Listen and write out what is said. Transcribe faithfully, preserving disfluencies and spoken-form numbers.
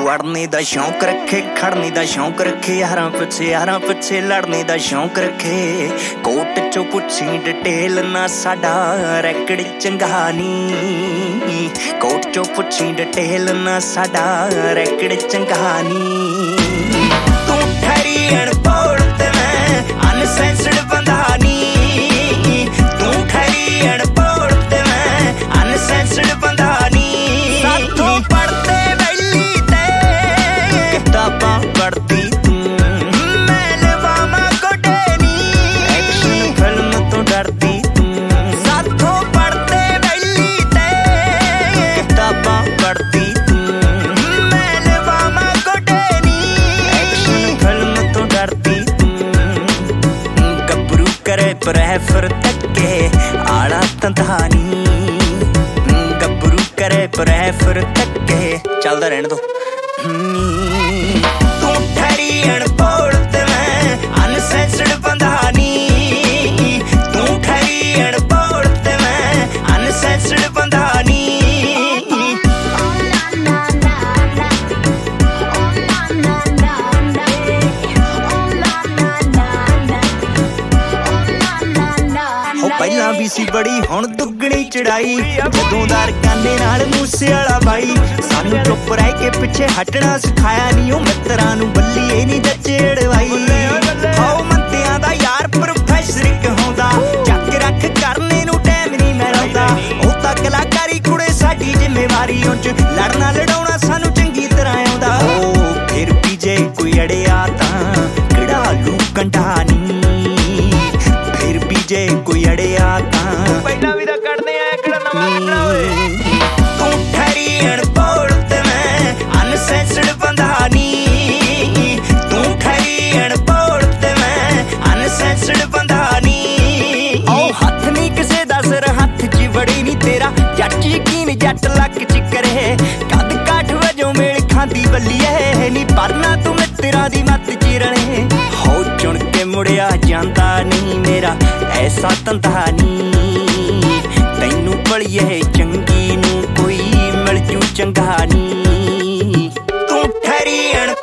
अड़ने दा शौक रखे, खड़ने दा शौक रखे, यारां पिछे यारां पिछे लड़ने दा शौक रखे। कोट चो पुछी डिटेल ना साडा रैकड़ चंगा नी, कोट चो पुछी डिटेल ना साडा रैकड़ चंगा नी। तू ठहरी अनपढ़ ते मैं अनसेंस्ड बंदा नी, तू ठहरी अनपढ़ ते मैं अनसेंस्ड बंदा नी। साथों पढ़ते वैली ते किताबां पढ़ती तू, मैं लवामा गोडे नी, एक्शन फिल्म तो डरती तू। साथों पढ़ते वैली ते किताबां पढ़ती तू, मैं लवामा गोडे नी, एक्शन फिल्म तो डरती तू। गबरू करे प्रेफर तके आड़ा तंधानी, करे प्रेफर तके चलदा रहने दो। तू ठहरी अनपढ़ ते मैं अनसेंस्ड बंदा नी, तू ठहरी अनपढ़ ते मैं अनसेंस्ड बंदा नी। ਪਹਿਲਾਂ ਵੀ ਸੀ ਬੜੀ ਹੁਣ ਦੁੱਗਣੀ ਚੜਾਈ, ਜਦੋਂ ਦਾ ਰਕਾਨੇ ਨਾਲ ਮੂਸੇ ਵਾਲਾ ਬਾਈ। ਸਾਨੂੰ ਚੁੱਪ ਰਹਿ ਕੇ ਪਿੱਛੇ ਹਟਣਾ ਸਿਖਾਇਆ ਨੀ, ਉਹ ਮਿੱਤਰਾਂ ਨੂੰ ਬੱਲੀਏ ਨੀ ਜੱਜੇ ਅੜਵਾਈ। ਹਾਉ ਮੰਤਿਆਂ ਦਾ ਯਾਰ ਪ੍ਰੋਫੈਸਰ ਕਹਾਉਂਦਾ, ਚੱਕ ਰੱਖ ਕਰਨੇ ਨੂੰ ਟਾਈਮ ਨੀ ਮਿਲਦਾ। ਉਹ ਤਾਂ ਕਲਾਕਾਰੀ ਕੁੜੇ ਸਾਡੀ ਜ਼ਿੰਮੇਵਾਰੀ, ਉਹ ਚ ਲੜਨਾ ਲੜਾਉਣਾ ਸਾਨੂੰ ਚੰਗੀ ਤਰ੍ਹਾਂ ਆਉਂਦਾ। ਉਹ ਫਿਰ ਵੀ ਜੇ ਕੋਈ ਅੜਿਆ ਤਾਂ ਕਿਹੜਾ ਲੂ ਕੰਢਾ ਨੀ, ਫਿਰ ਵੀ ਜੇ ਕੋਈ ਅੜਿਆ ਤਾਂ ਪਹਿਲਾਂ ਵੀ ਤਾਂ ਕੱਢਦੇ ਆ ਕਿਹੜਾ ਨਵਾਂ ਕੱਢਣਾ ਓਏ। ਤੂੰ ਠਹਿਰੀ ਅਨਪੜ੍ਹ ਤੇ ਮੈਂ ਅਨਸੈਂਸਰਡ ਬੰਦਾ ਨੀ, ਤੂੰ ਠਹਿਰੀ ਅਨਪੜ੍ਹ ਤੇ ਮੈਂ ਅਨਸੈਂਸਰਡ ਬੰਦਾ ਨੀ। ਉਹ ਹੱਥ ਨੀ ਕਿਸੇ ਦਾ ਸਿਰ ਹੱਥ ਚ ਵੜੀ ਨੀ ਤੇਰਾ, ਜੱਟ ਯਕੀਨ ਜੱਟ ਲੱਕ ਚ ਕਰੇ। ਕੱਦ ਕਾਠ ਵਜੋਂ ਮੇਲ ਖਾਂਦੀ ਬੱਲੀਏ ਨੀ, ਪਰਨਾ ਤੂੰ ਮਿੱਤਰਾਂ ਦੀ ਮੱਤ ਚ ਰਲੇ। ਹੋ ਚੁਣ ਕੇ ਮੁੜਿਆ ਜਾਂਦਾ ਨਹੀਂ ਮੇਰਾ ਐਸਾ ਧੰਦਾ ਨੀ, ਤੈਨੂੰ ਭਲੀਏ ਚੰਗੀ ਨੂੰ ਕੋਈ ਮਿਲ ਜੂ ਚੰਗਾ ਨੀ। ਤੂੰ ਠਹਿਰੀ